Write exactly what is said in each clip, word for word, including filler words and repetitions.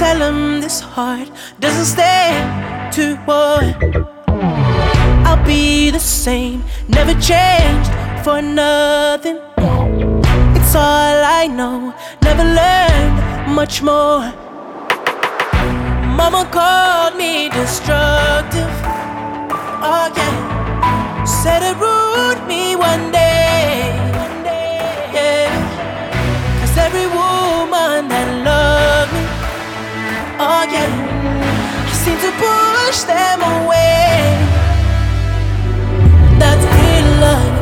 tell him this heart doesn't stand to war. I'll be the same, never changed for nothing. It's all I know, never learned much more. Mama called me destructive, oh yeah. Said it ruined me one day, yeah. Cause every woman that loved me, oh yeah, I seem to push them away. That's real love.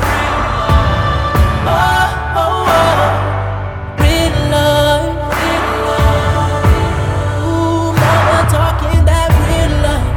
Oh, oh, oh. Real love, real love. Ooh, mama talking that real love.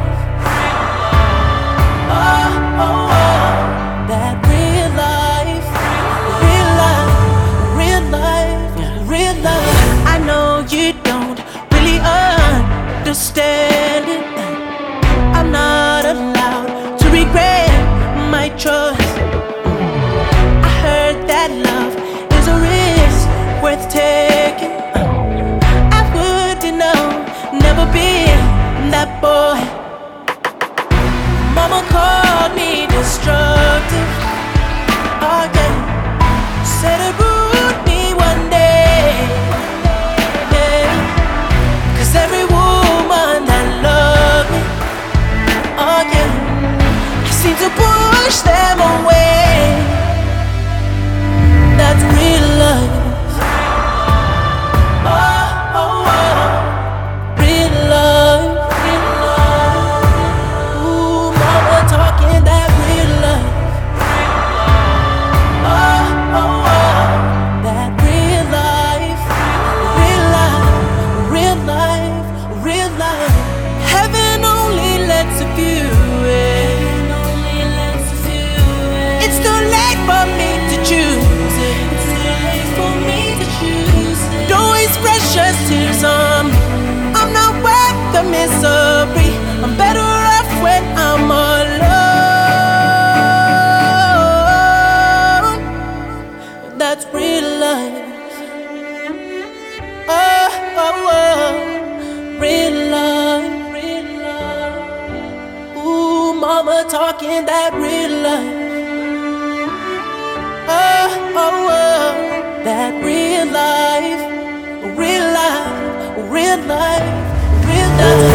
Oh, oh, oh. That real life, real life, real life, real love. I know you don't really understand it. I'm not allowed to regret my choice. I heard that love is a risk worth taking. I wouldn't know, never been that boy. Mama called me destructive, oh yeah. Said it ruined me one day, yeah. Cause every woman that loved me, oh yeah, I seem to push them away. That's real love. Oh, oh, oh. Real love, real love. Ooh, mama talking that real love. Oh, oh, oh. That real life, real life, real life, real life. Heaven only lets a few in. It's too late for me to choose it. It's too late for me to choose it. Don't waste precious tears on me. I'm not worth the misery. I'm better off when I'm alone. That's real life. Oh, oh, oh. Real love, real love. Ooh, mama talking that real love. Oh, oh, oh. That real life, real life, real life, real life.